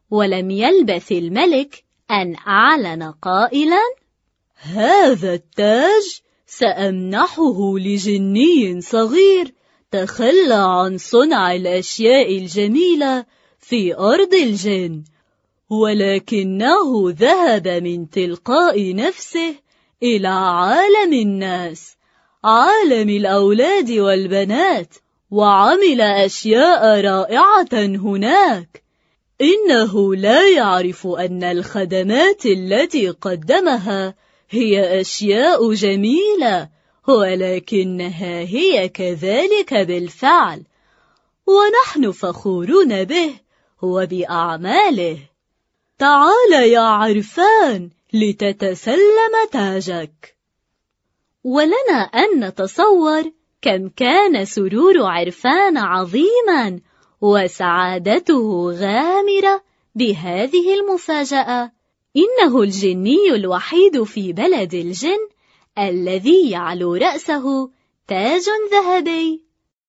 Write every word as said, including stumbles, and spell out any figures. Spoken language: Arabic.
ولم يلبث الملك أن أعلن قائلا: هذا التاج سأمنحه لجني صغير تخلى عن صنع الأشياء الجميلة في أرض الجن، ولكنه ذهب من تلقاء نفسه إلى عالم الناس، عالم الأولاد والبنات، وعمل أشياء رائعة هناك. إنه لا يعرف أن الخدمات التي قدمها هي أشياء جميلة، ولكنها هي كذلك بالفعل، ونحن فخورون به وبأعماله. تعال يا عرفان لتتسلم تاجك. ولنا أن نتصور كم كان سرور عرفان عظيما وسعادته غامرة بهذه المفاجأة. إنه الجني الوحيد في بلد الجن الذي يعلو رأسه تاج ذهبي.